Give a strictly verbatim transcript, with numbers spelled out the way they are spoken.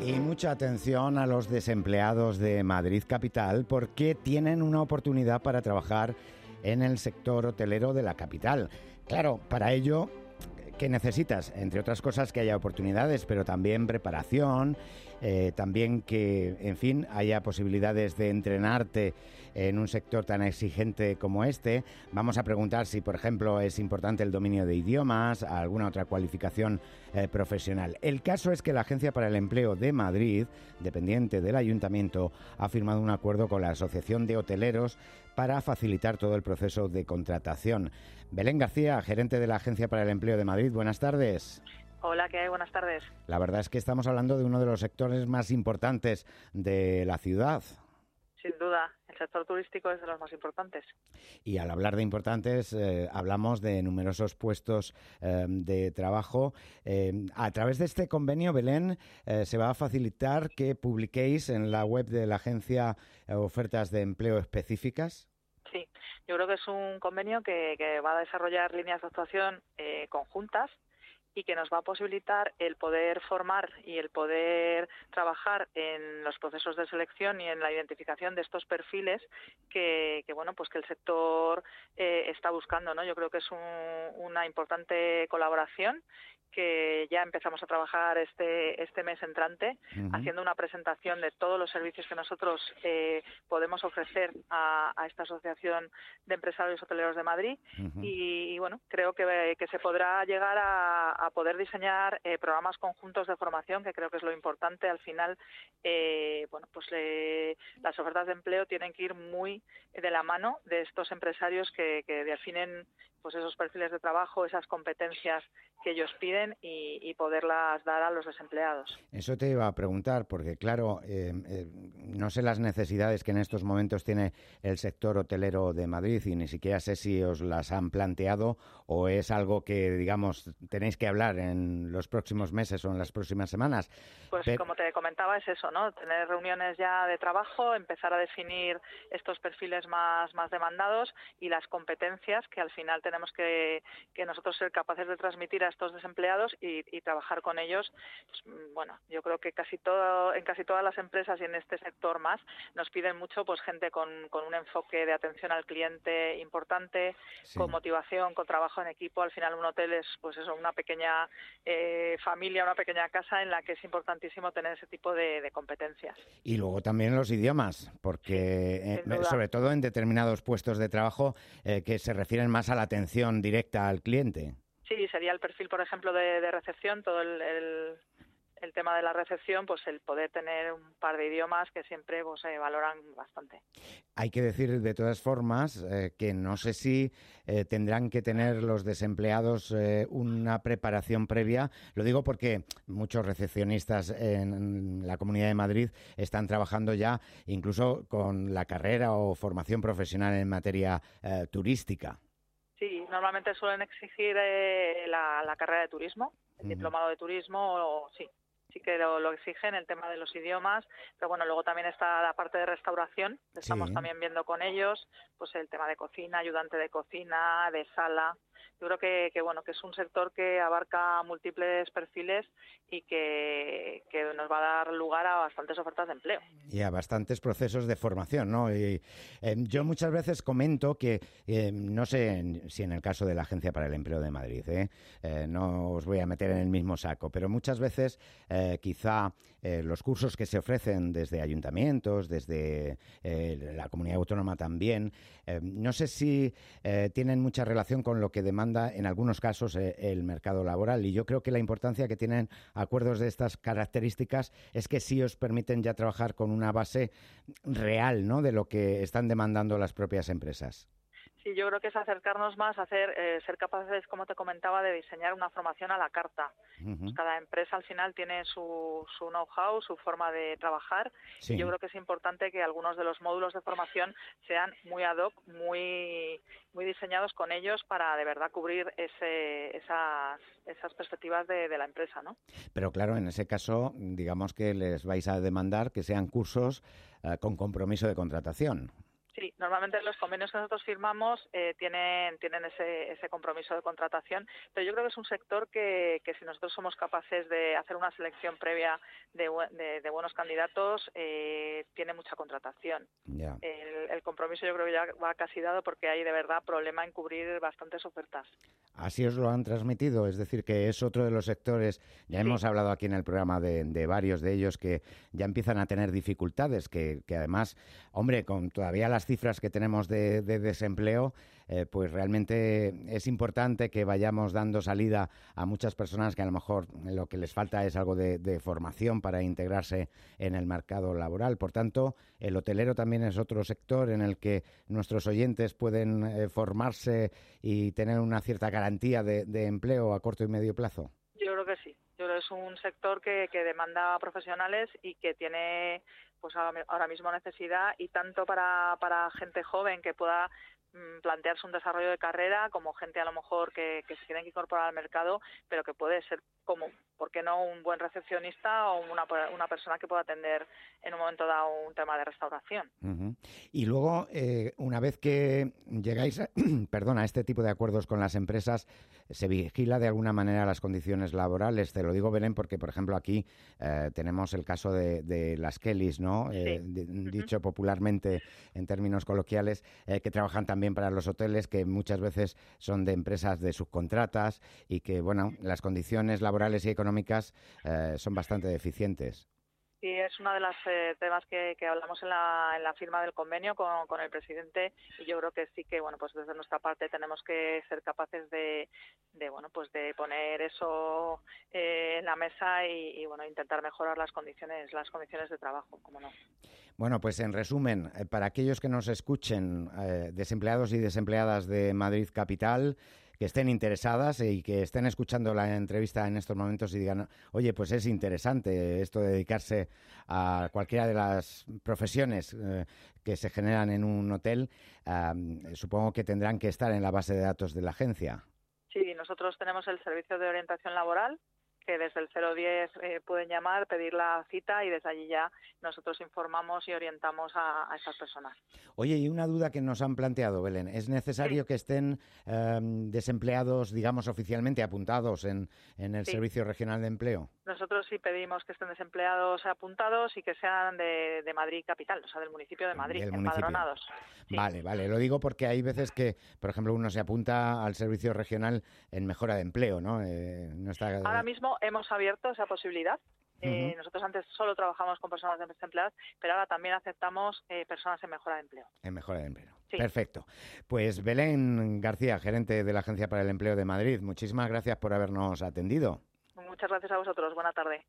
Y mucha atención a los desempleados de Madrid capital porque tienen una oportunidad para trabajar en el sector hotelero de la capital. Claro, para ello, ¿qué necesitas? Entre otras cosas, que haya oportunidades, pero también preparación, eh, también que, en fin, haya posibilidades de entrenarte en un sector tan exigente como este. Vamos a preguntar si, por ejemplo, es importante el dominio de idiomas, alguna otra cualificación eh, profesional. El caso es que la Agencia para el Empleo de Madrid, dependiente del Ayuntamiento, ha firmado un acuerdo con la Asociación de Hoteleros para facilitar todo el proceso de contratación. Belén García, gerente de la Agencia para el Empleo de Madrid, buenas tardes. Hola, ¿qué hay? Buenas tardes. La verdad es que estamos hablando de uno de los sectores más importantes de la ciudad. Sin duda, el sector turístico es de los más importantes. Y al hablar de importantes, eh, hablamos de numerosos puestos eh, de trabajo. Eh, a través de este convenio, Belén, eh, se va a facilitar que publiquéis en la web de la agencia eh, ofertas de empleo específicas. Sí, yo creo que es un convenio que, que va a desarrollar líneas de actuación eh, conjuntas y que nos va a posibilitar el poder formar y el poder trabajar en los procesos de selección y en la identificación de estos perfiles que, que bueno, pues que el sector eh, está buscando, ¿no? Yo creo que es un, una importante colaboración que ya empezamos a trabajar este este mes entrante, uh-huh. haciendo una presentación de todos los servicios que nosotros eh, podemos ofrecer a, a esta Asociación de Empresarios Hoteleros de Madrid. Uh-huh. y, y bueno, creo que, que se podrá llegar a, a poder diseñar eh, programas conjuntos de formación, que creo que es lo importante. Al final, eh, bueno, pues eh, las ofertas de empleo tienen que ir muy de la mano de estos empresarios que, que definen pues esos perfiles de trabajo, esas competencias que ellos piden y, y poderlas dar a los desempleados. Eso te iba a preguntar, porque claro, eh, eh, no sé las necesidades que en estos momentos tiene el sector hotelero de Madrid y ni siquiera sé si os las han planteado o es algo que, digamos, tenéis que hablar en los próximos meses o en las próximas semanas. Pues Pero... como te comentaba, es eso, ¿no? Tener reuniones ya de trabajo, empezar a definir estos perfiles más, más demandados y las competencias que al final tenemos que, que nosotros ser capaces de transmitir a estos desempleados y, y trabajar con ellos. Pues, bueno, yo creo que casi todo, en casi todas las empresas y en este sector más nos piden mucho pues gente con, con un enfoque de atención al cliente importante, sí. con motivación, con trabajo en equipo. Al final un hotel es pues eso, una pequeña eh, familia, una pequeña casa en la que es importantísimo tener ese tipo de, de competencias. Y luego también los idiomas, porque sí, eh, sobre todo en determinados puestos de trabajo eh, que se refieren más a la atención directa al cliente. Sí, sería el perfil, por ejemplo, de, de recepción, todo el, el, el tema de la recepción, pues el poder tener un par de idiomas que siempre pues, se valoran bastante. Hay que decir, de todas formas, eh, que no sé si eh, tendrán que tener los desempleados eh, una preparación previa. Lo digo porque muchos recepcionistas en la Comunidad de Madrid están trabajando ya incluso con la carrera o formación profesional en materia eh, turística. Sí, normalmente suelen exigir eh, la, la carrera de turismo, el uh-huh. diplomado de turismo, o, sí, sí que lo, lo exigen, el tema de los idiomas, pero bueno, luego también está la parte de restauración, que sí. estamos también viendo con ellos, pues el tema de cocina, ayudante de cocina, de sala. Yo creo que, que bueno que es un sector que abarca múltiples perfiles y que, que nos va a dar lugar a bastantes ofertas de empleo. Y a bastantes procesos de formación, ¿no? Y, eh, yo muchas veces comento que, eh, no sé si en el caso de la Agencia para el Empleo de Madrid, ¿eh? Eh, no os voy a meter en el mismo saco, pero muchas veces eh, quizá eh, los cursos que se ofrecen desde ayuntamientos, desde eh, la comunidad autónoma también, eh, no sé si eh, tienen mucha relación con lo que demanda en algunos casos eh, el mercado laboral, y yo creo que la importancia que tienen acuerdos de estas características es que sí os permiten ya trabajar con una base real, ¿no?, de lo que están demandando las propias empresas. Sí, yo creo que es acercarnos más a hacer, eh, ser capaces, como te comentaba, de diseñar una formación a la carta. Uh-huh. Pues cada empresa al final tiene su, su know-how, su forma de trabajar. Sí. Y yo creo que es importante que algunos de los módulos de formación sean muy ad hoc, muy muy diseñados con ellos para de verdad cubrir ese, esas, esas perspectivas de, de la empresa, ¿no? Pero claro, en ese caso, digamos que les vais a demandar que sean cursos uh, con compromiso de contratación. Sí, normalmente los convenios que nosotros firmamos eh, tienen tienen ese, ese compromiso de contratación, pero yo creo que es un sector que, que si nosotros somos capaces de hacer una selección previa de, de, de buenos candidatos, eh, tiene mucha contratación. Ya. El, el compromiso yo creo que ya va casi dado porque hay de verdad problema en cubrir bastantes ofertas. Así os lo han transmitido, es decir, que es otro de los sectores, ya Sí. hemos hablado aquí en el programa de, de varios de ellos que ya empiezan a tener dificultades, que, que además, hombre, con todavía las cifras que tenemos de, de desempleo, eh, pues realmente es importante que vayamos dando salida a muchas personas que a lo mejor lo que les falta es algo de, de formación para integrarse en el mercado laboral. Por tanto, el hotelero también es otro sector en el que nuestros oyentes pueden eh, formarse y tener una cierta garantía de, de empleo a corto y medio plazo. Yo creo que sí. Yo creo que es un sector que, que demanda profesionales y que tiene pues ahora mismo necesidad, y tanto para, para gente joven que pueda mmm, plantearse un desarrollo de carrera, como gente a lo mejor que, que se tiene que incorporar al mercado, pero que puede ser como, ¿por qué no?, un buen recepcionista o una, una persona que pueda atender en un momento dado un tema de restauración. Uh-huh. Y luego, eh, una vez que llegáis a, perdón, a este tipo de acuerdos con las empresas, ¿se vigila de alguna manera las condiciones laborales? Te lo digo, Belén, porque, por ejemplo, aquí eh, tenemos el caso de, de las Kellys, ¿no? Eh, Sí. de, dicho popularmente en términos coloquiales, eh, que trabajan también para los hoteles, que muchas veces son de empresas de subcontratas y que, bueno, las condiciones laborales y económicas eh, son bastante deficientes. Sí, es uno de los eh, temas que, que hablamos en la, en la firma del convenio con, con el presidente, y yo creo que sí que, bueno, pues desde nuestra parte tenemos que ser capaces de, de bueno, pues de poner eso eh, en la mesa y, y, bueno, intentar mejorar las condiciones, las condiciones de trabajo, como no. Bueno, pues en resumen, eh, para aquellos que nos escuchen, eh, desempleados y desempleadas de Madrid Capital, que estén interesadas y que estén escuchando la entrevista en estos momentos y digan, oye, pues es interesante esto de dedicarse a cualquiera de las profesiones eh, que se generan en un hotel, eh, supongo que tendrán que estar en la base de datos de la agencia. Sí, nosotros tenemos el servicio de orientación laboral, que desde el cero diez eh, pueden llamar, pedir la cita, y desde allí ya nosotros informamos y orientamos a, a esas personas. Oye, y una duda que nos han planteado, Belén, ¿es necesario sí. que estén eh, desempleados, digamos, oficialmente apuntados en, en el sí. Servicio Regional de Empleo? Nosotros sí pedimos que estén desempleados apuntados y que sean de, de Madrid Capital, o sea, del municipio de Madrid, del empadronados. Sí. Vale, vale. Lo digo porque hay veces que, por ejemplo, uno se apunta al servicio regional en mejora de empleo, ¿no? Eh, no está... Ahora mismo hemos abierto esa posibilidad. Eh, uh-huh. Nosotros antes solo trabajamos con personas desempleadas, pero ahora también aceptamos eh, personas en mejora de empleo. En mejora de empleo. Sí. Perfecto. Pues Belén García, gerente de la Agencia para el Empleo de Madrid, muchísimas gracias por habernos atendido. Muchas gracias a vosotros. Buena tarde.